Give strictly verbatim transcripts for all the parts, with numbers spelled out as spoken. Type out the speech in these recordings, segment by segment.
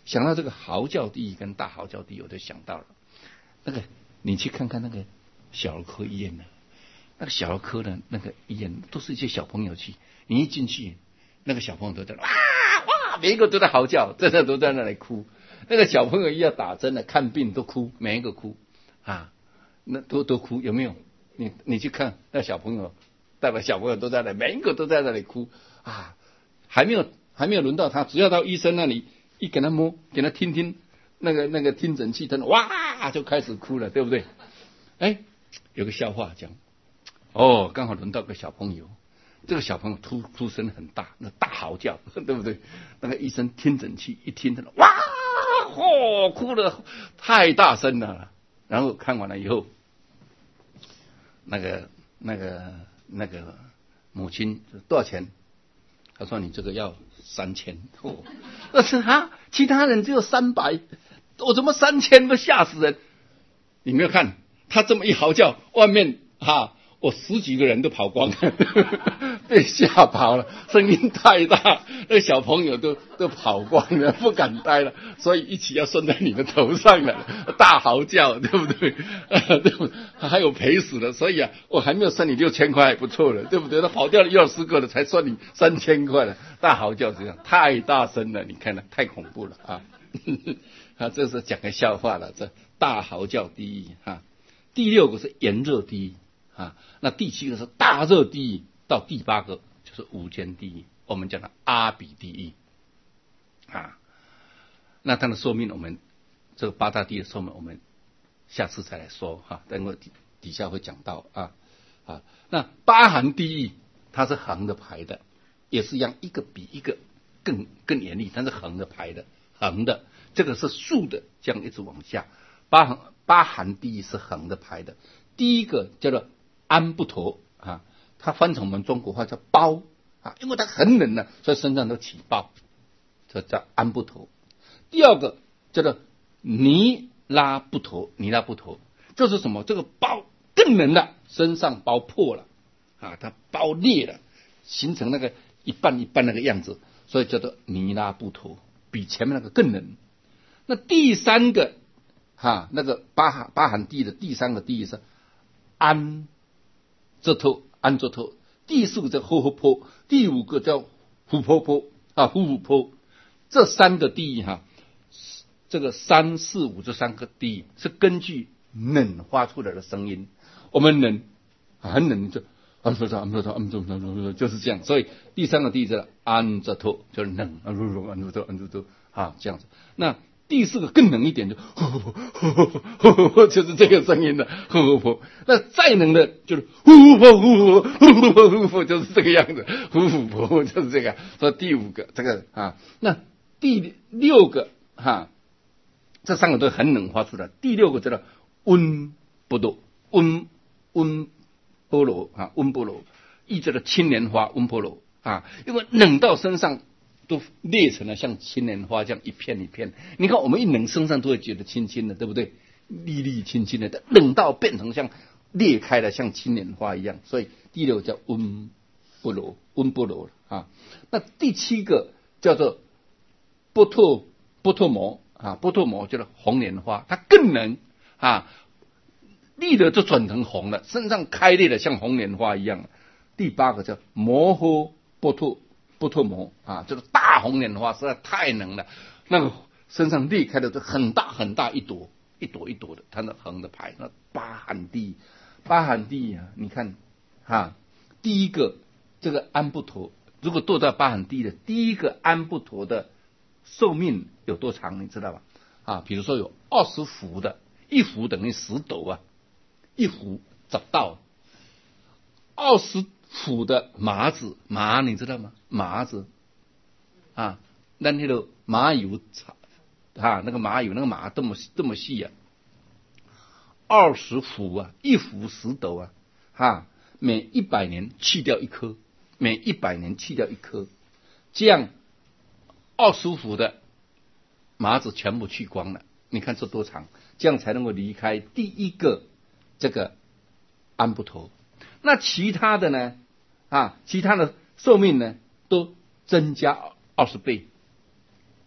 想到这个嚎叫地狱跟大嚎叫地狱，我就想到了那个，你去看看那个小儿科医院呢，那个小儿科的那个医院都是一些小朋友去，你一进去，那个小朋友都在哇哇，每一个都在嚎叫，真的都在那里哭。那个小朋友一要打针了，看病都哭，每一个哭啊，那都都哭，有没有？你你去看那小朋友，代表小朋友都在那，每一个都在那里哭啊，还没有还没有轮到他，只要到医生那里一给他摸，给他听听那个那个听诊器，他哇就开始哭了，对不对？哎，有个笑话讲，哦，刚好轮到个小朋友，这个小朋友突出声很大，那大嚎叫，对不对？那个医生听诊器一听，他说哇，哦，哭得太大声了。然后看完了以后，那个那个那个母亲多少钱？他说你这个要三千。哦，但是啊，其他人只有三百，我怎么三千都吓死人？你没有看他这么一嚎叫，外面哈。我十几个人都跑光了，被吓跑了，声音太大，那个小朋友都都跑光了，不敢待了，所以一起要顺在你的头上了，大嚎叫，对不对？呃、对不对？还有赔死了，所以啊，我还没有算你六千块，不错了，对不对？他跑掉了一二十个了，才算你三千块了，大嚎叫这样太大声了，你看了太恐怖了啊！啊，这是讲个笑话了，这大嚎叫地狱哈。第六个是炎热地狱。啊，那第七个是大热地狱，到第八个就是无间地狱，我们讲的阿鼻地狱啊。那它的寿命，我们这个八大地的寿命，我们下次再来说哈，等会底底下会讲到啊啊。那八寒地狱它是横的排的，也是一样，一个比一个更更严厉，它是横的排的，横的，这个是竖的，这样一直往下。八寒八寒地狱是横的排的，第一个叫做安不陀啊，它翻成我们中国话叫包啊，因为它很冷呢，所以身上都起包，这叫安不陀。第二个叫做尼拉不陀，尼拉不陀就是什么？这个包更冷了，身上包破了啊，它包裂了，形成那个一半一半那个样子，所以叫做尼拉不陀，比前面那个更冷。那第三个哈、啊，那个八寒八寒地的第三个地是安这头安这头，第四个叫呼呼坡，第五个叫虎坡坡啊，虎虎坡，这三个地狱哈，这个三四五这三个地狱是根据冷发出来的声音，我们冷很冷就安这头安这头安这头就是这样，所以第三个地狱叫安这头就是冷安这头安这头安这头啊这样子。那第四个更冷一点，就呼呼呼呼呼，就是这个声音的呼呼呼。那再冷的，就是呼呼呼呼呼呼呼呼，就是这个样子，呼呼呼就是这个。说第五个这个啊，那第六个哈，这三个都很冷发出来。第六个叫做温波罗，温温波罗啊，温波罗，译叫做青莲花温波罗啊，因为冷到身上都裂成了像青莲花这样一片一片，你看我们一冷身上都会觉得轻轻的，对不对？粒粒轻轻的，冷到变成像裂开了像青莲花一样，所以第六叫温波罗，温波罗啊。那第七个叫做波特波特摩啊，波特摩就是红莲花，它更冷啊，绿的就转成红了，身上开裂的像红莲花一样。第八个叫摩诃波特波特摩啊，就是大红莲花，实在太冷了，那个身上裂开的都很大很大一朵一朵一朵的，它那横的排，那八寒地，八寒地啊，你看啊，第一个这个安不陀，如果堕到八寒地的第一个安不陀的寿命有多长，你知道吧？啊，比如说有二十伏的，一伏等于十斗啊，一伏十道，二十伏的麻子，麻你知道吗？麻子啊，那那个麻油啊，那个麻油那个麻这么这么细啊，二十伏啊，一伏十斗啊，哈，每一百年去掉一颗，每一百年去掉一颗，这样二十伏的麻子全部去光了，你看这多长，这样才能够离开第一个这个安不陀。那其他的呢？啊，其他的寿命呢都增加二十倍，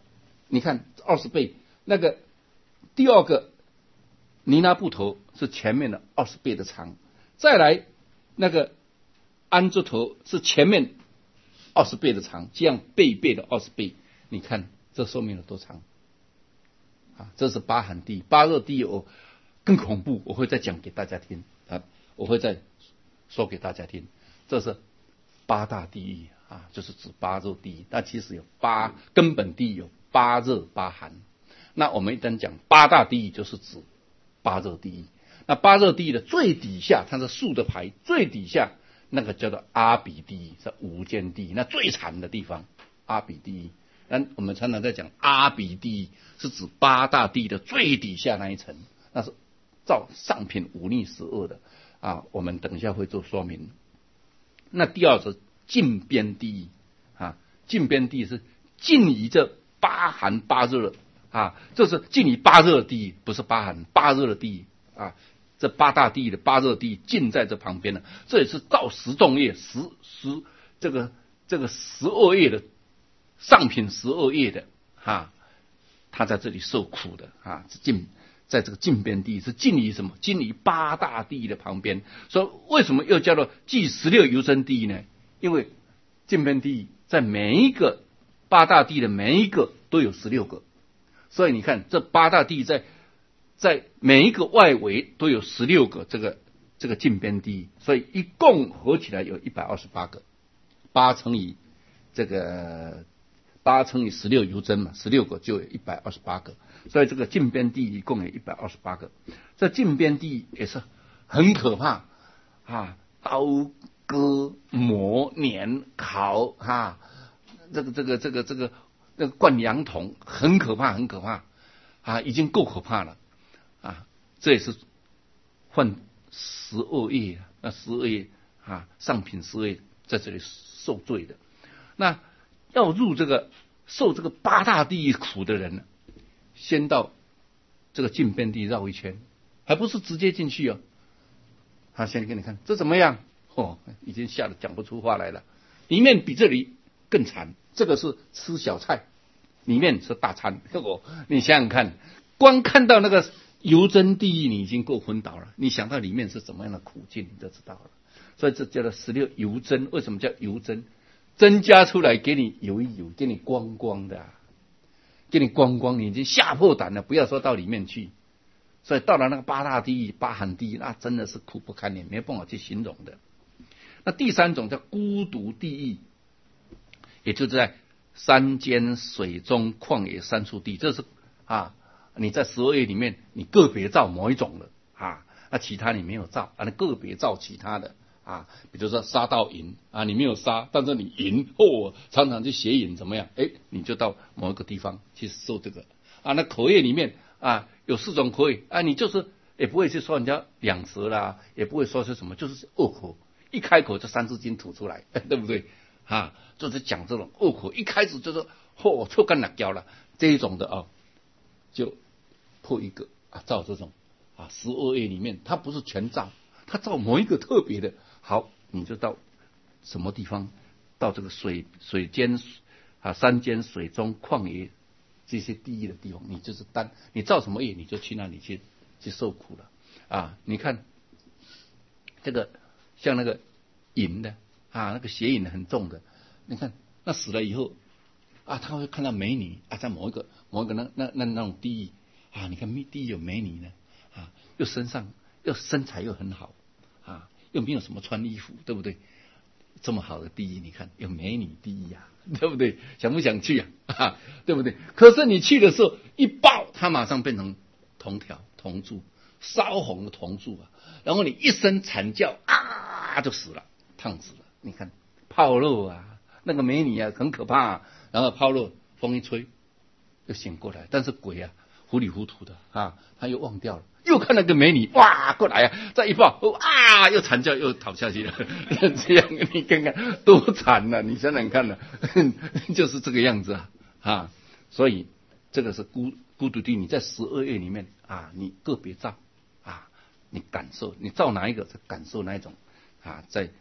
你看二十倍，那个第二个尼拉布头是前面的二十倍的长，再来那个安珠头是前面二十倍的长，这样倍倍的二十倍，你看这说明了多长啊！这是巴寒地，巴热地我更恐怖，我会再讲给大家听啊，我会再说给大家听，这是八大地狱啊，就是指八热地狱。那其实有八根本地狱，有八热八寒。那我们一旦讲八大地狱，就是指八热地狱。那八热地狱的最底下，它是竖的排，最底下那个叫做阿鼻地狱，是无间地狱，那最惨的地方，阿鼻地狱。那我们常常在讲阿鼻地狱，是指八大地狱的最底下那一层，那是照上品五逆十恶的啊。我们等一下会做说明。那第二是近边地狱啊，近边地狱是近于这八寒八热啊，这是近于八热地狱，不是八寒八热的地狱啊。这八大地狱的八热地狱近在这旁边呢，这也是造十众业十十这个这个十二业的上品十二业的啊，他在这里受苦的啊，近在这个近边地狱是近于什么？近于八大地狱的旁边。所以为什么又叫做即十六游真地狱呢？因为近边地狱在每一个八大地狱的每一个都有十六个，所以你看这八大地狱在在每一个外围都有十六个这个这个近边地狱，所以一共合起来有一百二十八个，八乘以这个八乘以十六游真嘛，十六个就有一百二十八个，所以这个近边地狱一共有一百二十八个。这近边地狱也是很可怕啊，刀割磨碾烤哈，这个这个这个这个那个灌羊桶，很可怕很可怕啊，已经够可怕了啊，这也是犯十二业，那十二业啊，上品十二业在这里受罪的。那要入这个受这个八大地狱苦的人呢，先到这个近边地绕一圈，还不是直接进去哦。他先给你看这怎么样？哦，已经吓得讲不出话来了。里面比这里更惨，这个是吃小菜，里面是大餐。哦，你想想看，光看到那个游真地狱，你已经够昏倒了。你想到里面是怎么样的苦境，你就知道了。所以这叫做十六游真。为什么叫游真？增加出来给你游一游，给你光光的、啊，给你光光，你已经吓破胆了。不要说到里面去，所以到了那个八大地狱、八寒地狱，那真的是苦不堪言，没办法去形容的。那第三种叫孤独地狱，也就是在山间、水中、旷野、三处地，这是啊，你在十二业里面，你个别造某一种的啊，那其他你没有造啊，你个别造其他的。啊，比如说杀到淫啊，你没有杀，但是你淫哦，常常去邪淫怎么样？哎，你就到某一个地方去受这个啊。那口业里面啊，有四种口业啊，你就是也不会去说人家两舌啦，也不会说是什么，就是恶口，一开口就三字经吐出来，对不对？啊，就是讲这种恶口，一开始就说嚯，臭干辣椒了这一种的啊，就破一个啊，造这种啊十二业里面，它不是全造，它造某一个特别的。好，你就到什么地方？到这个水水间啊、山间、水中、旷野这些地狱的地方，你就是单你造什么业，你就去那里去去受苦了啊！你看这个像那个淫的啊，那个邪淫很重的，你看那死了以后啊，他会看到美女啊，在某一个某一个那那那那种地狱啊，你看地狱有美女呢啊，又身上又身材又很好啊。又没有什么穿衣服，对不对？这么好的地狱，你看有美女地狱啊，对不对？想不想去啊？啊，对不对？可是你去的时候一爆，它马上变成铜条、铜柱，烧红的铜柱啊，然后你一声惨叫啊，就死了，烫死了。你看泡肉啊，那个美女啊，很可怕啊。然后泡肉，风一吹又醒过来，但是鬼啊，糊里糊涂的啊，他又忘掉了。又看那个美女，哇，过来啊！再一抱，啊，又惨叫，又逃下去了。这样你看看多惨啊！你想想看呢、啊，就是这个样子啊啊！所以这个是孤孤独地，你在十二业里面啊，你个别造啊，你感受，你造哪一个，感受哪一种啊，在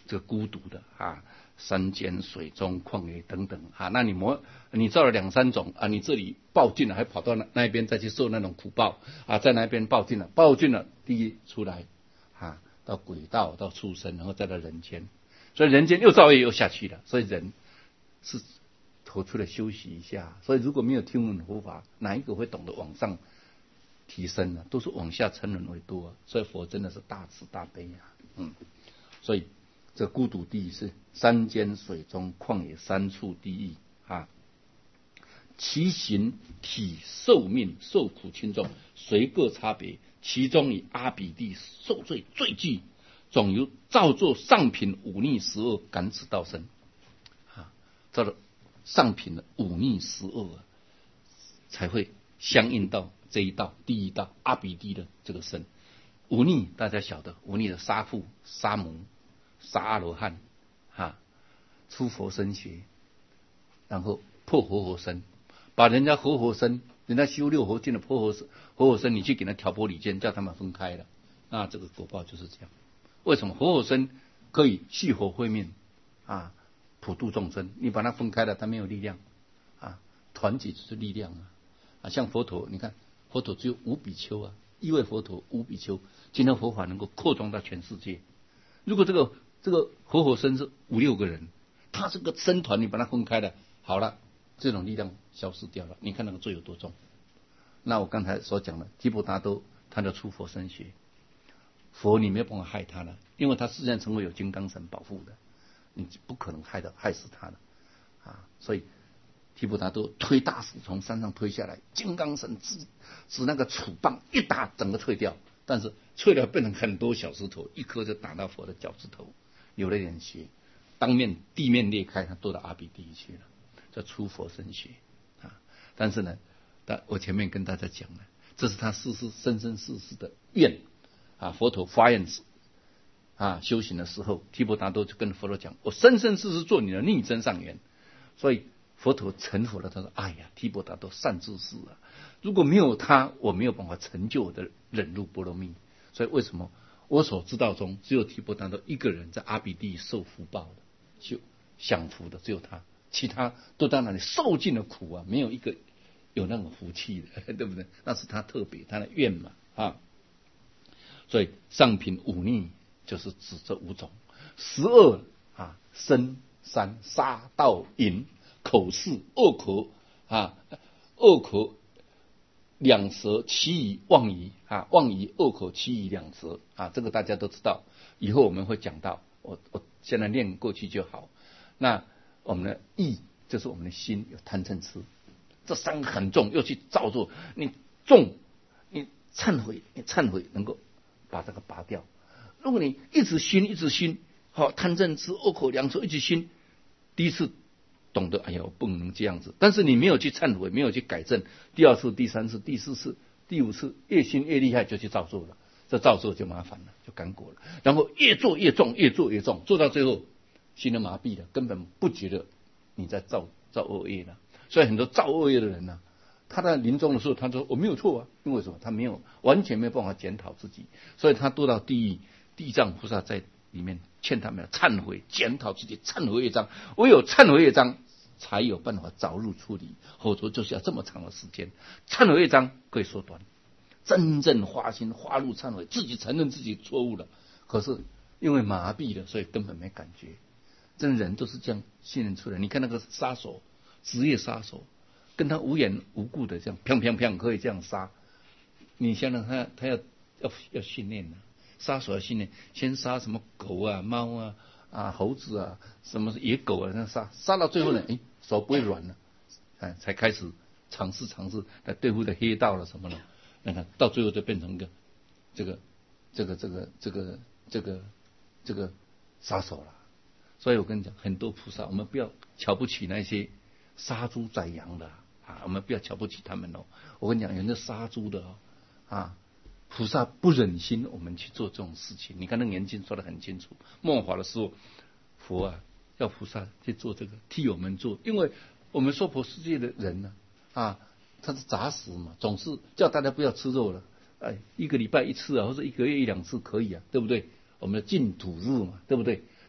这个孤独的啊，山间、水中、旷野等等啊。那你模你造了两三种啊，你这里报尽了，还跑到那那边再去受那种苦报啊，在那边报尽了，报尽了，第一出来啊，到鬼道，到畜生，然后再到人间，所以人间又造业又下去了。所以人是投出来休息一下。所以如果没有听闻佛法，哪一个会懂得往上提升呢？都是往下沉沦为多啊。所以佛真的是大慈大悲啊，嗯，所以这孤独地狱是山间、水中、旷野三处地狱啊。其形体寿命受苦轻重虽各差别，其中以阿鼻地受罪最具，总由造作上品五逆十恶感此道生啊，造了上品的五逆十恶啊，才会相应到这一道第一道阿鼻地的这个身。五逆大家晓得，五逆的杀父、杀母、杀阿罗汉啊，出佛身学，然后破活火身，把人家活火身，人家修六合敬的破活活火身，你去给他挑拨离间，叫他们分开了，那这个果报就是这样。为什么活火身可以续火慧命啊，普度众生？你把它分开了，它没有力量啊，团结就是力量啊啊！像佛陀，你看佛陀只有五比丘啊，一位佛陀五比丘，今天佛法能够扩张到全世界。如果这个这个活火身是五六个人，他这个僧团你把它分开了，好了，这种力量消失掉了。你看那个罪有多重？那我刚才所讲的提婆达多，他的出佛身学，佛你没有办法害他了，因为他自然成为有金刚神保护的，你不可能害的害死他了啊！所以提婆达多推大石从山上推下来，金刚神指指那个杵棒一打，整个退掉，但是退了变成很多小石头，一颗就打到佛的脚趾头，流了点血，当面地面裂开，他堕到阿鼻地狱去了，叫出佛身血啊！但是呢，但我前面跟大家讲了，这是他世世生生世世的愿啊！佛陀发愿啊修行的时候，提婆达多就跟佛陀讲：“我生生世世做你的逆增上缘。”所以佛陀成佛了，他说：“哎呀，提婆达多善知识啊！如果没有他，我没有办法成就我的忍辱波罗蜜。所以为什么我所知道中，只有提婆达多一个人在阿鼻地受福报的，就享福的，只有他，其他都在那里受尽了苦啊，没有一个有那种福气的，对不对？那是他特别他的愿嘛啊！所以上品五逆就是指这五种，十恶啊，身三杀盗淫口是恶口啊，恶口两舌，其余妄语啊，妄语恶口，其余两舌啊，这个大家都知道，以后我们会讲到，我我现在念过去就好。那我们的意就是我们的心有贪嗔痴，这三个很重，又去造作，你重，你忏悔，你忏悔能够把这个拔掉。如果你一直心一直心，好贪嗔痴恶口两舌一直心，第一次懂得哎呀我不能这样子，但是你没有去忏悔，没有去改正，第二次、第三次、第四次、第五次，越心越厉害就去造作了，这造作就麻烦了，就干果了。然后越做越重，越做越重，做到最后心都麻痹了，根本不觉得你在造造恶业了。所以很多造恶业的人呢、啊，他在临终的时候他说我没有错啊，因为什么？他没有完全没有办法检讨自己，所以他堕到地狱，地藏菩萨在里面劝他们忏悔、检讨自己，忏悔业障，唯有忏悔业障才有办法早日处理，否则就是要这么长的时间。忏悔业障可以缩短，真正花心花入忏悔，自己承认自己错误了，可是因为麻痹了，所以根本没感觉。真人都是这样训练出来。你看那个杀手，职业杀手，跟他无缘无故的这样砰砰砰可以这样杀，你想想他他要要要训练呢、啊，杀手要训练，先杀什么狗啊、猫啊、啊猴子啊，什么野狗啊，那杀杀到最后呢，哎手不会软了，哎才开始尝试尝试来对付的黑道了什么了，那看到最后就变成一个这个这个这个这个这个这个杀手了。所以我跟你讲，很多菩萨，我们不要瞧不起那些杀猪宰羊的啊，我们不要瞧不起他们哦。我跟你讲，有那杀猪的哦啊，菩萨不忍心我们去做这种事情。你看那个严经说得很清楚，末法的时候，佛啊要菩萨去做这个，替我们做，因为我们娑婆世界的人呢 啊, 啊，他是杂食嘛，总是叫大家不要吃肉了，哎，一个礼拜一次啊，或者一个月一两次可以啊，对不对？我们的净土日嘛，对不对？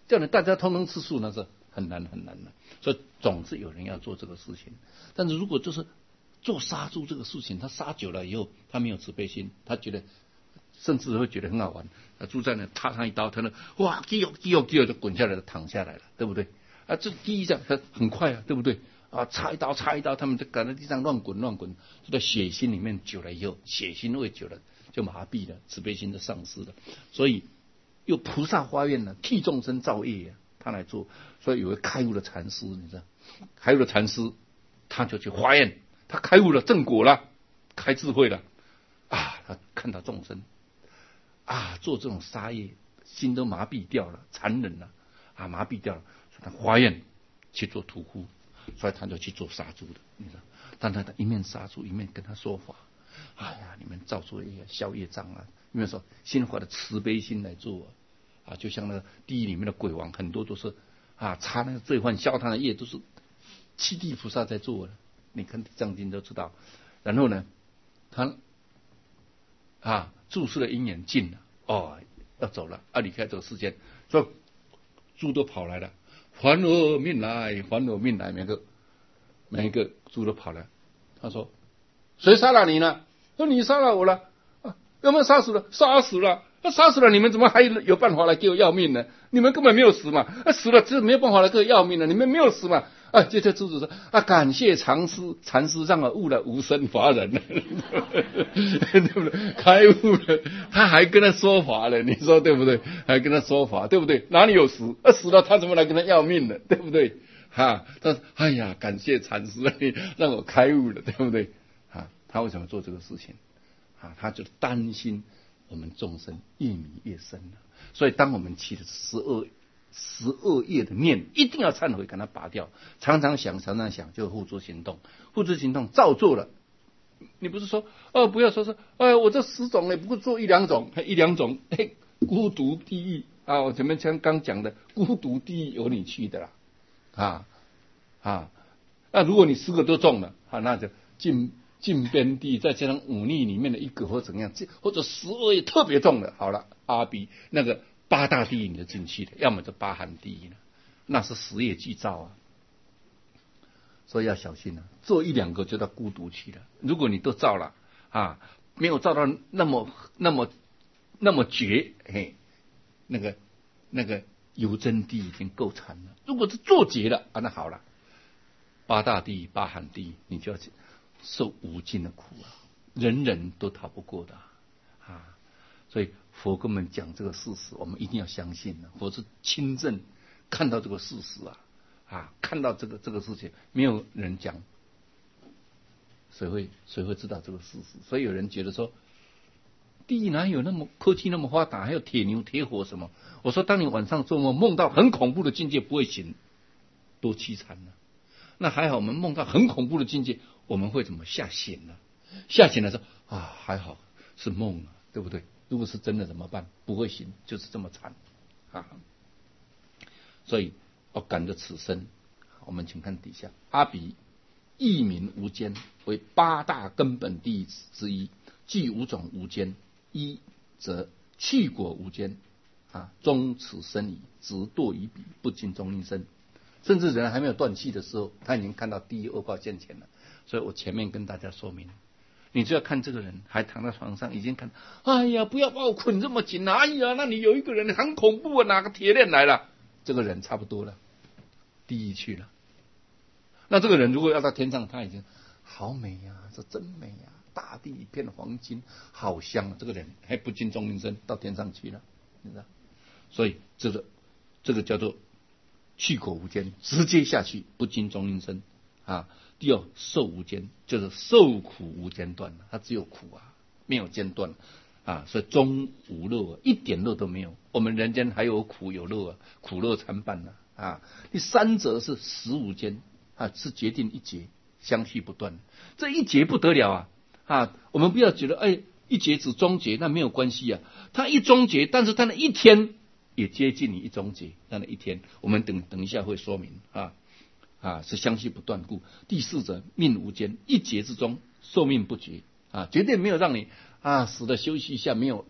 叫你大家通通吃素，那是很难很难的。所以总是有人要做这个事情。但是如果就是做杀猪这个事情，他杀久了以后，他没有慈悲心，他觉得甚至会觉得很好玩。啊，猪在那插上一刀，他那哇，叽哟叽哟叽哟就滚下来了，躺下来了，对不对？啊，这第一下他很快啊，对不对？啊，插一刀插一刀，他们就赶在地上乱滚乱滚，就在血腥里面久了以后，血腥味久了就麻痹了，慈悲心就丧失了。所以有菩萨发愿呢，替众生造业啊，他来做。所以有个开悟的禅师，你知道，开悟的禅师他就去发愿，他开悟了正果了，开智慧了啊，他看到众生啊做这种杀业，心都麻痹掉了，残忍了啊，麻痹掉了，所以他发愿去做屠夫。所以他就去做杀猪的，你知道？但他一面杀猪，一面跟他说法。哎呀，你们造作业、消业障啊！因为说心怀的慈悲心来做啊，就像那个地狱里面的鬼王，很多都是啊，擦那个罪犯、消他的业，都是七地菩萨在做的。你看《地藏经》都知道。然后呢，他啊，注释的因缘尽了，哦，要走了，要离开这个世间，所以猪都跑来了。还我命来，还我命来！每个每一个猪都跑来。他说：“谁杀了你呢？说你杀了我了，啊、有没有杀死了？杀死了。那、啊、杀死了，你们怎么还有办法来给我要命呢？你们根本没有死嘛！啊、死了，只没有办法来给我要命了。你们没有死嘛！啊，接着猪子说：啊，感谢禅师，禅师让我悟了无生法忍了，对不对？开悟了，他还跟他说法了，你说对不对？还跟他说法，对不对？哪里有死？啊，死了他怎么来跟他要命呢？对不对？哈，他说：哎呀，感谢禅师，你让我开悟了，对不对？啊，他为什么做这个事情？啊，他就担心我们众生越迷越深了，所以当我们起了十二。十恶业的念一定要忏悔，给它拔掉。常常想，常常想，就付诸行动。付诸行动，照做了。你不是说哦，不要说是，哎，我这十种呢，不过做一两种，一两种，嘿，孤独地狱啊！我前面刚刚讲的，孤独地狱有你去的啦，啊啊！那如果你十个都中了，啊，那就进进边地，再加上五逆里面的一个或怎样，或者十恶业特别重的，好了，阿鼻那个。八大地狱你就进去了，要么就八寒地狱了，那是十业具造啊，所以要小心啊，做一两个就到孤独去了。如果你都造了啊，没有造到那么那么那么绝，嘿，那个那个游真地已经够惨了。如果是做绝了啊，那好了，八大地狱、八寒地狱，你就要受无尽的苦啊，人人都逃不过的啊，所以。佛跟我们讲这个事实，我们一定要相信的。佛是亲证看到这个事实啊，啊，看到这个这个事情，没有人讲，谁会谁会知道这个事实？所以有人觉得说，地狱哪有那么科技那么发达，还有铁牛铁火什么？我说，当你晚上做梦梦到很恐怖的境界不会醒，多凄惨呢、啊！那还好，我们梦到很恐怖的境界，我们会怎么吓醒呢？吓醒了说啊，还好是梦啊，对不对？如果是真的怎么办？不会行，就是这么惨啊！所以要感着此生，我们请看底下阿鼻一名无间，为八大根本地狱之一，即五种无间，一则去果无间啊，终此生矣，直堕于彼，不尽中阴身。甚至人还没有断气的时候，他已经看到地狱恶报现前了。所以我前面跟大家说明。你就要看这个人还躺在床上，已经看，哎呀，不要把我捆这么紧啊！哎呀，那你有一个人很恐怖啊，拿个铁链来了，这个人差不多了，地狱去了。那这个人如果要到天上，他已经好美呀、啊，这真美呀、啊，大地一片黄金，好香啊！这个人还不尽中阴身，到天上去了，你知道？所以这个这个叫做去果无间，直接下去，不尽中阴身啊。第二，受无间，就是受苦无间断，它只有苦啊，没有间断啊，所以终无乐，一点乐都没有。我们人间还有苦有乐啊，苦乐参半啊。啊，第三者是实无间啊，是决定一劫，相续不断。这一劫不得了啊啊！我们不要觉得哎，一劫只终结，那没有关系啊。它一终结，但是它的一天也接近你一终结，它的一天，我们等等一下会说明啊。啊，是相续不断故。第四者命无间，一劫之中寿命不绝啊，绝对没有让你啊死了休息一下，没有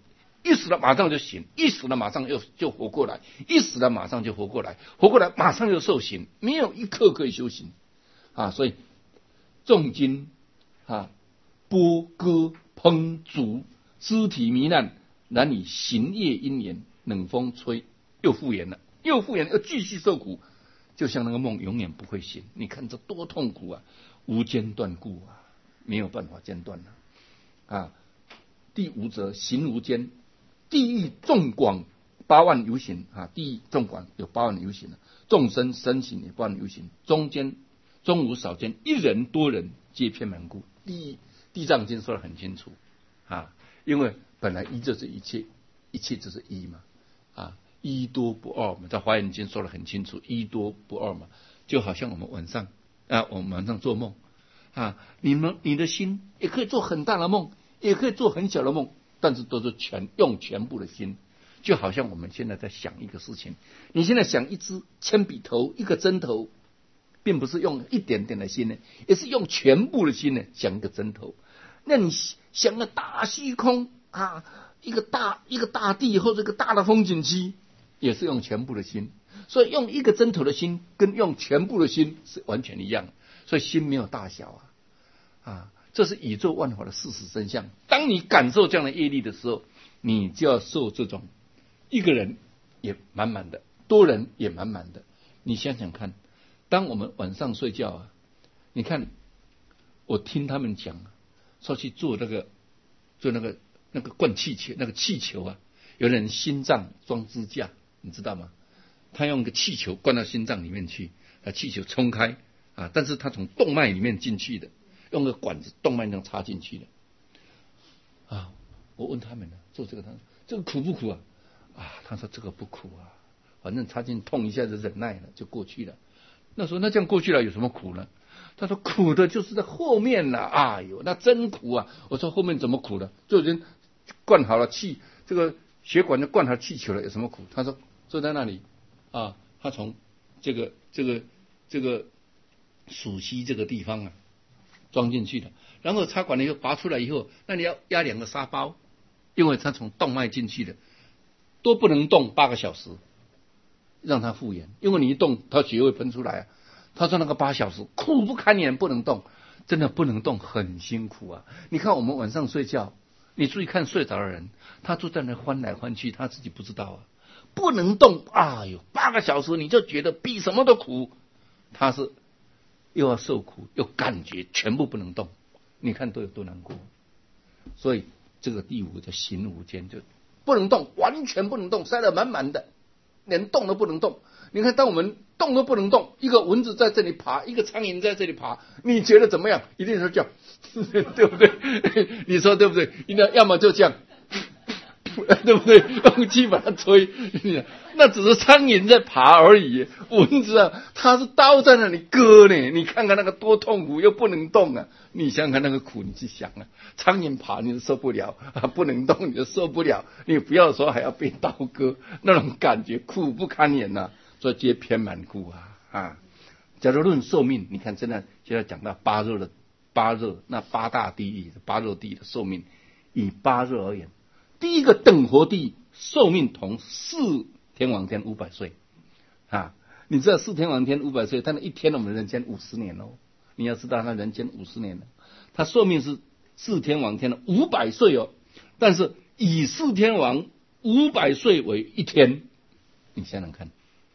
一死了马上就醒，一死了马上又就活过来，一死了马上就活过来，活过来马上又受刑，没有一刻可以修行啊！所以重金啊，钵歌烹煮，肢体糜烂，难以行业因缘，冷风吹又复原了，又复原，又继续受苦，就像那个梦永远不会醒。你看这多痛苦啊！无间断故啊，没有办法间断了啊！第五则行无间，地狱众广八万由行啊，地狱众广有八万由行了，众生身形也八万由行，中间中无少间，一人多人皆偏蛮故。地地藏经说得很清楚啊，因为本来一就是一切，一切就是一嘛啊，一多不二嘛，在华严经说得很清楚，一多不二嘛，就好像我们晚上啊，我们晚上做梦啊，你们你的心也可以做很大的梦，也可以做很小的梦，但是都是全用全部的心。就好像我们现在在想一个事情，你现在想一支铅笔头，一个针头，并不是用一点点的心呢，也是用全部的心呢想一个针头。那你想个大虚空啊，一个大一个大地或者一个大的风景区，也是用全部的心。所以用一个针头的心跟用全部的心是完全一样的。所以心没有大小啊，啊，这是宇宙万法的事实真相。当你感受这样的业力的时候，你就要受这种一个人也满满的，多人也满满的。你想想看，当我们晚上睡觉啊，你看我听他们讲，说去做那个做那个那个灌气球，那个气球啊，有人心脏装支架，你知道吗？他用个气球灌到心脏里面去，把气球冲开啊，但是他从动脉里面进去的，用个管子动脉上插进去的啊。我问他们呢，做这个他说这个苦不苦啊？啊，他说这个不苦啊，反正插进痛一下就忍耐了，就过去了。那时候那这样过去了有什么苦呢？他说苦的就是在后面了，哎呦，那真苦啊！我说后面怎么苦了？就已经灌好了气，这个血管就灌好气球了，有什么苦？他说坐在那里啊，他从这个这个这个属膝这个地方啊装进去的，然后插管了以后拔出来以后，那你要压两个沙包，因为他从动脉进去的，都不能动八个小时，让它复原，因为你一动，它血会喷出来啊。他说那个八小时苦不堪言，不能动，真的不能动，很辛苦啊。你看我们晚上睡觉，你注意看睡着的人，他就在那翻来翻去，他自己不知道啊，不能动，哎呦，八个小时你就觉得比什么都苦，他是又要受苦，又感觉全部不能动，你看都有多难过。所以这个第五叫行无间，就不能动，完全不能动，塞得满满的，连动都不能动。你看当我们动都不能动，一个蚊子在这里爬，一个苍蝇在这里爬，你觉得怎么样？一定是这样对不对？你说对不对？要么就这样对不对？用气把它吹，那只是苍蝇在爬而已，蚊子啊，它是刀在那里割呢。你看看那个多痛苦，又不能动啊！你想想看那个苦，你去想啊，苍蝇爬你就受不了啊，不能动你就受不了，你不要说还要被刀割，那种感觉苦不堪言呐、啊。所以皆偏蛮故啊啊！假如论寿命，你看真的现在讲到八热的八热，那八大地狱八热地的寿命，以八热而言，第一个等活地寿命同四天王天五百岁啊！你知道四天王天五百岁，但是一天我们人间五十年哦，你要知道他人间五十年了，他寿命是四天王天的五百岁哦，但是以四天王五百岁为一天，你想想看。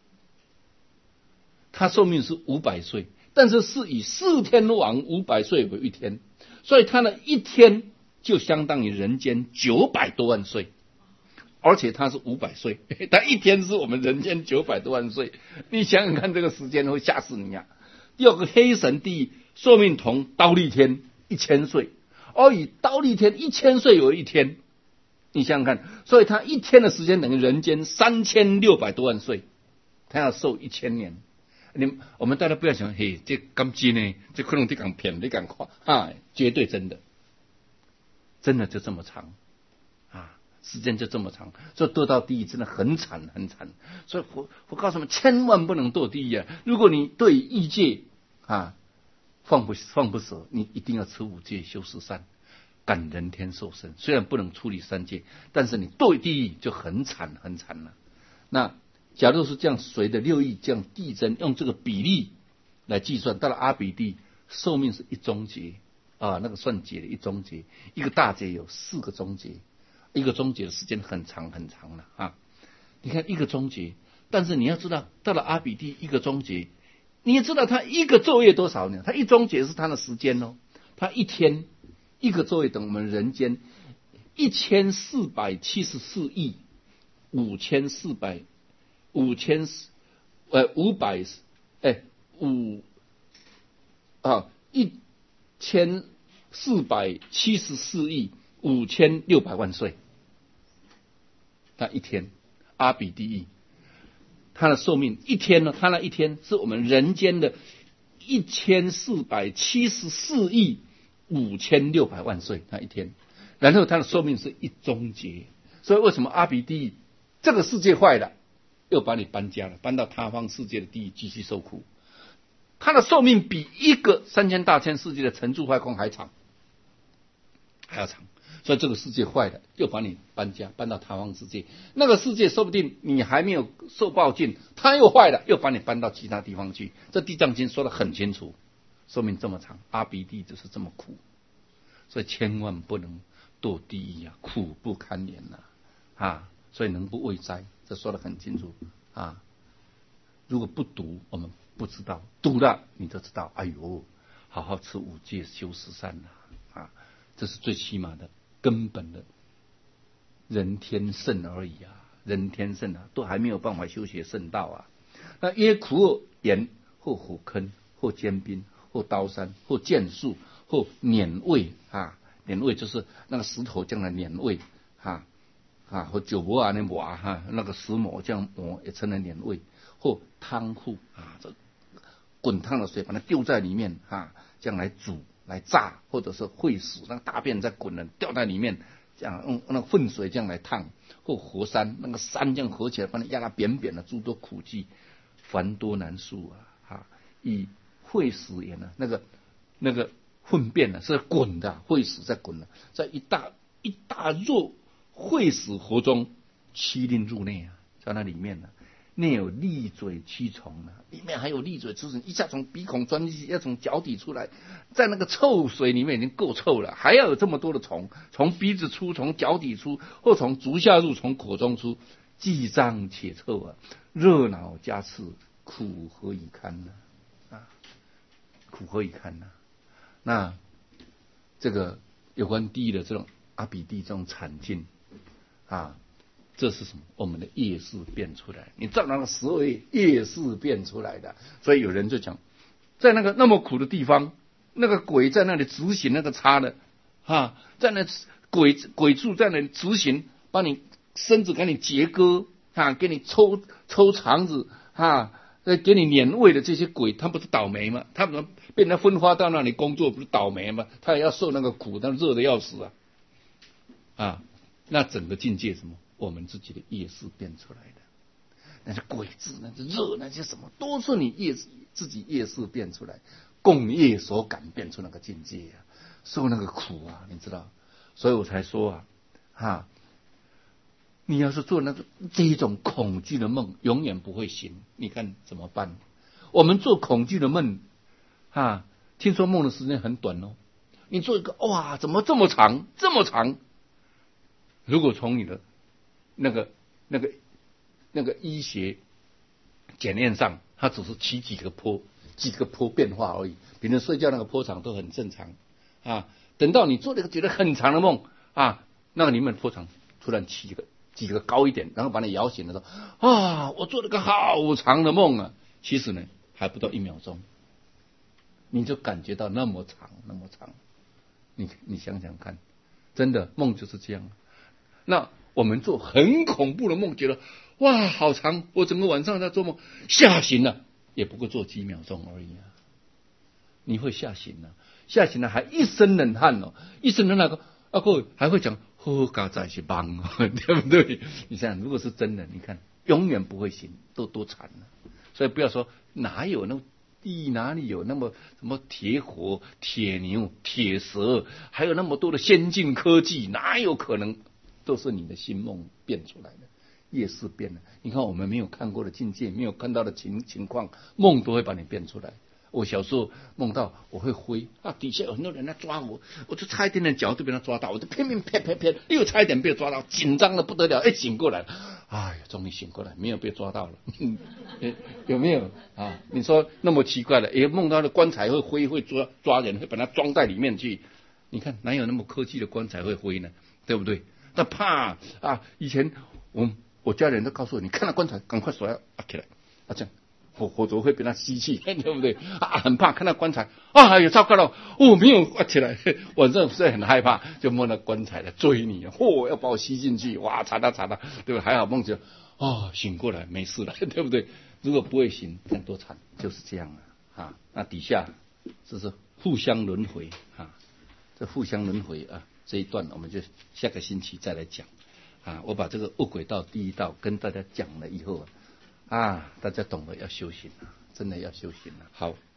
他寿命是五百岁，但是是以四天王五百岁为一天，所以他的一天就相当于人间九百多万岁，而且他是五百岁，他一天是我们人间九百多万岁，你想想看这个时间会吓死你啊！第二个黑神地寿命同刀立天一千岁，而以刀立天一千岁为一天，你想想看，所以他一天的时间等于人间三千六百多万岁，他要寿一千年。你我们大家不要想，嘿，这咁真呢，这可能你敢骗，你敢夸啊？绝对真的，真的就这么长啊，时间就这么长，所以堕到地狱真的很惨很惨。所以我我告诉你们，千万不能堕地狱啊！如果你对欲界啊放不放不舍，你一定要持五戒修十善。 感人天受生。虽然不能处理三界，但是你堕地狱就很惨很惨了。那假如是这样，随着六亿这样递增，用这个比例来计算，到了阿鼻地寿命是一中劫啊，那个算劫的一中劫，一个大劫有四个中劫，一个中劫的时间很长很长了啊。你看一个中劫，但是你要知道，到了阿鼻地一个中劫，你也知道他一个昼夜多少呢？他一中劫是他的时间哦，他一天一个昼夜等我们人间一千四百七十四亿五千四百五千呃五百哎五啊一千四百七十四亿五千六百万岁，他一天阿鼻地狱。他的寿命一天呢？他那一天是我们人间的一千四百七十四亿五千六百万岁，他一天。然后他的寿命是一中劫，所以为什么阿鼻地狱这个世界坏了，又把你搬家了，搬到他方世界的地狱继续受苦？他的寿命比一个三千大千世界的成住坏空还长，还要长。所以这个世界坏了，又把你搬家搬到他方世界，那个世界说不定你还没有受报尽，他又坏了，又把你搬到其他地方去。这地藏经说得很清楚，寿命这么长，阿鼻地就是这么苦，所以千万不能堕地狱啊，苦不堪言呐啊！所以能不畏灾，这说得很清楚啊。如果不读，我们不知道；读了，你就知道。哎呦，好好持五戒，修十善呐啊，这是最起码的。根本的人天圣而已啊，人天圣啊，都还没有办法修学圣道啊。那耶苦盐或火坑或坚冰或刀山或剑树或碾位啊，碾位就是那个石头这样的碾位啊啊，或酒磨啊那磨啊哈，那个石磨这样磨也成了碾位，或汤户啊，这滚烫的水把它丢在里面啊，这样来煮。来炸，或者是会死，那个大便在滚了，掉在里面，这样用那个粪水这样来烫，或活山，那个山这样合起来，把它压得扁扁的，诸多苦迹，繁多难述啊！哈，以会死言呢，那个那个粪便呢是滚的，会死在滚了，在一大一大若会死活中，七令入内啊，在那里面呢。内有利嘴蛆虫啊，里面还有利嘴蛆虫，一下从鼻孔钻进去，要从脚底出来，在那个臭水里面已经够臭了，还要有这么多的虫，从鼻子出，从脚底出，或从足下入，从口中出，既脏且臭啊，热恼加刺，苦何以堪呢？啊，苦何以堪呢？那这个有关地狱的这种阿鼻地这种惨境啊。这是什么？我们的业识变出来，你照那个十二业业识变出来的。所以有人就讲，在那个那么苦的地方，那个鬼在那里执行那个叉的，哈，在那鬼鬼畜在那里执行，把你身子给你截割，哈，给你抽抽肠子，哈，给你碾胃的这些鬼，他不是倒霉吗？他怎么被人家分发到那里工作，不是倒霉吗？他也要受那个苦，他热的要死啊！啊，那整个境界什么？我们自己的业识变出来的，那些鬼子，那些热，那些什么，都是你业自己业识变出来，共业所感变出那个境界啊，受那个苦啊，你知道？所以我才说啊，哈，你要是做那个这一种恐惧的梦，永远不会醒。你看怎么办？我们做恐惧的梦，哈，听说梦的时间很短哦，你做一个哇，怎么这么长，这么长？如果从你的那个、那个、那个医学检验上，它只是起几个波、几个波变化而已。别人睡觉那个波长都很正常啊。等到你做了一个觉得很长的梦啊，那个里面波长突然起一个、几个高一点，然后把你摇醒的时候啊，我做了个好长的梦啊。其实呢，还不到一秒钟，你就感觉到那么长、那么长。你你想想看，真的梦就是这样。那我们做很恐怖的梦，觉得哇好长，我整个晚上在做梦，吓醒了也不过做几秒钟而已啊！你会吓醒了，吓醒了还一身冷汗哦，一身冷汗个啊个还会讲好嘎在是梦，对不对？你想想，如果是真的，你看永远不会醒，都多惨了。所以不要说哪有那地狱哪里有那么什么铁火、铁牛、铁蛇，还有那么多的先进科技？哪有可能？都是你的心梦变出来的。夜市变了，你看我们没有看过的境界，没有看到的情情况，梦都会把你变出来。我小时候梦到我会飞啊，底下有很多人在抓我，我就差一点点脚就被他抓到，我就拼命啪啪啪，又差一点被抓到，紧张的不得了。一醒过来，哎呀，终于醒过来，没有被抓到了。有没有啊？你说那么奇怪的，也梦到的棺材会飞，会抓抓人，会把它装在里面去。你看哪有那么科技的棺材会飞呢？对不对？那怕啊！以前我我家人都告诉我，你看到棺材赶快手要啊起来啊，这样否否则会被它吸气，对不对？啊，很怕看到棺材啊，也糟糕了，哦，没有啊起来，晚上是很害怕，就摸那棺材来追你，嚯、哦，要把我吸进去，哇，查他查他，对吧？还好梦见啊，醒过来没事了，对不对？如果不会醒，那多惨，就是这样啊。啊，那底下这是互相轮回啊，这互相轮回啊。这一段我们就下个星期再来讲啊！我把这个恶鬼道、地狱道跟大家讲了以后啊，大家懂得要修行了，真的要修行了。好。